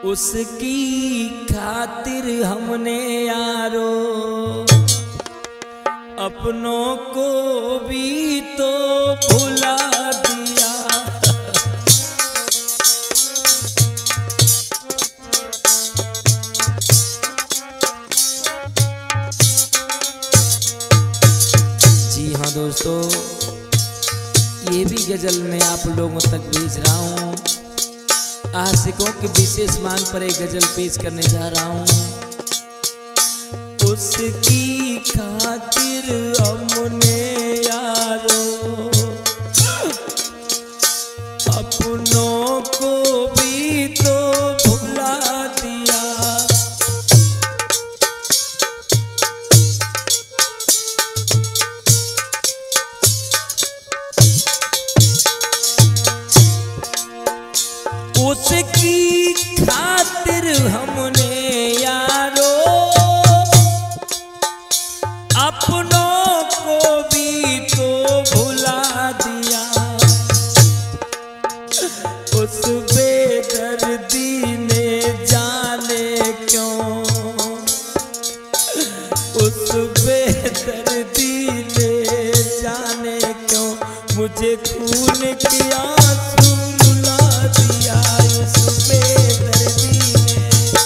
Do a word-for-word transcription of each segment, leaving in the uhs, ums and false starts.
उसकी खातिर हमने यारो अपनों को भी तो भुला दिया। जी हाँ दोस्तों, ये भी गजल में आप लोगों तक भेज रहा हूँ। आशिकों की विशेष मांग पर एक गजल पेश करने जा रहा हूँ। उसकी खातिर हमने यारो अपनों को भी तो भुला दिया। उसकी खातिर हमने यारो अपनों को भी तो भुला दिया। उस बेदर्दी ने जाने क्यों, उस बेदर्दी ने जाने क्यों मुझे खून की आंसू रुला दिया। उस बेदर्दी ने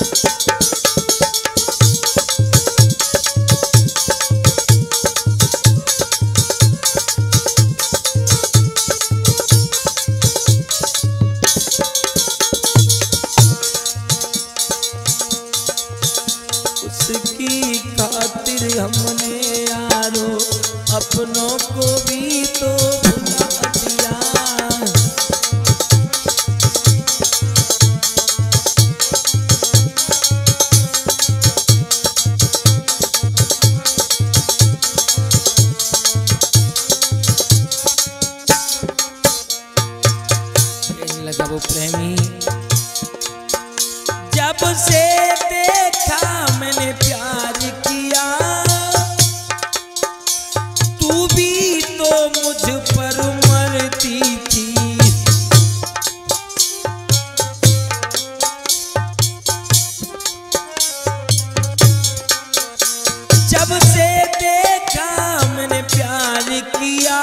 उसकी खातिर हमने यारो अपनों को भी तो भुला दिया। कहने लगा वो प्रेमी, जब से देखा मैंने प्यार किया, तू भी तो मुझ पर मरती थी। जब से देखा मैंने प्यार किया,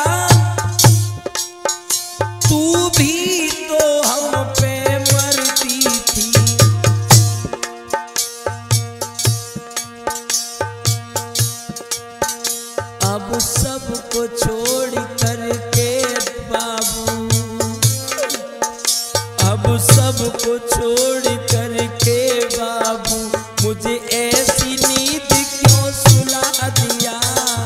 तू भी तो हम पे मरती थी। अब सबको छोड़ करके बाबू, अब सबको छोड़ करके बाबू मुझे ऐसी नींद क्यों सुला दिया।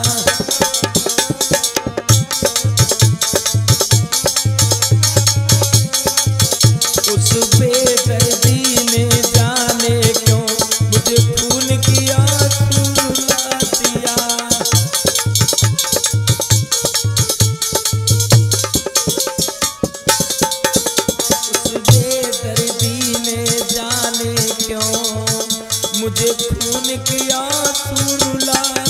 उस बेदर्दी ने जाने क्यों मुझे खून की आंसू रुला दिया। मुझे खून की आंसू रुला